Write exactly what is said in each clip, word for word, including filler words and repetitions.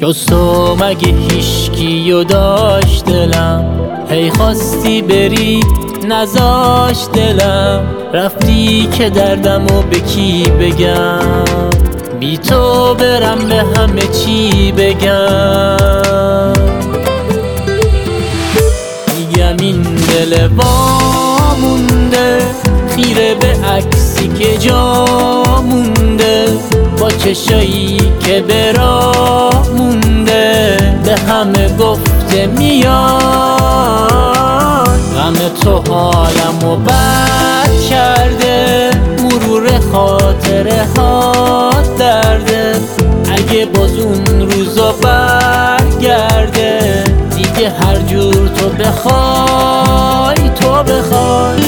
جز تو مگه هیشکیو داشت دلم، هی خواستی بری نذاش دلم، رفتی که دردمو به کی بگم، بی تو برم به همه چی بگم. میگم این دل وامونده، خیره به عکسی که جا مونده، با چشایی که به راه مونده، به همه گفته میاد غم تو حالمو بد کرده، مرور خاطره ها درده، اگه باز اون روزا برگرده، دیگه هر جور تو بخوای تو بخوای.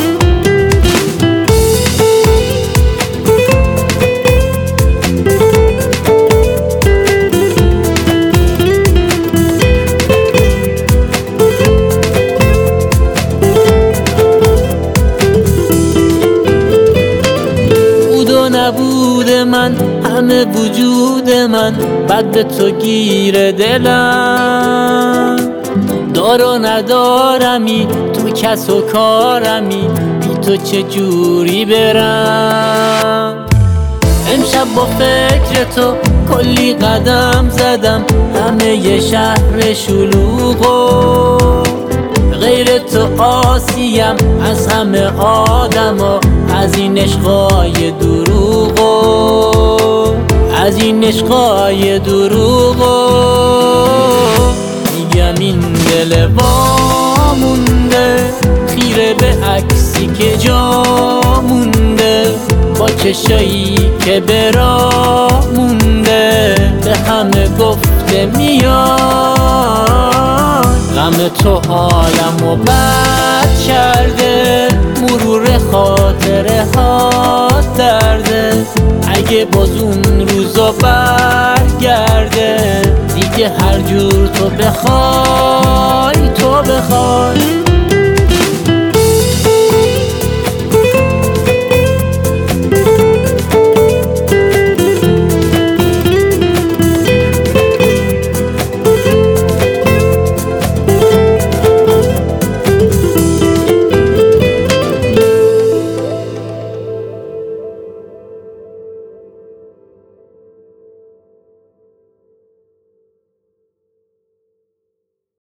نبود من همه وجود من، بعد به تو گیر دلم، دار و ندارمی تو کس و کارمی، بی تو چه جوری برم. امشب با فکر تو کلی قدم زدم، همه ی شهر شلوغو، غیر تو آسیم از همه آدما، از این عشقای دروغو، از این عشقای دروغو. میگم این دل وامونده، خیره به عکسی که جا مونده، با چشایی که به راه مونده، به همه گفته میاد غم تو حالمو بد کرده، مرور خاطره ها درده، اگه باز اون روزا برگرده، دیگه هر جور تو بخوای تو بخوای.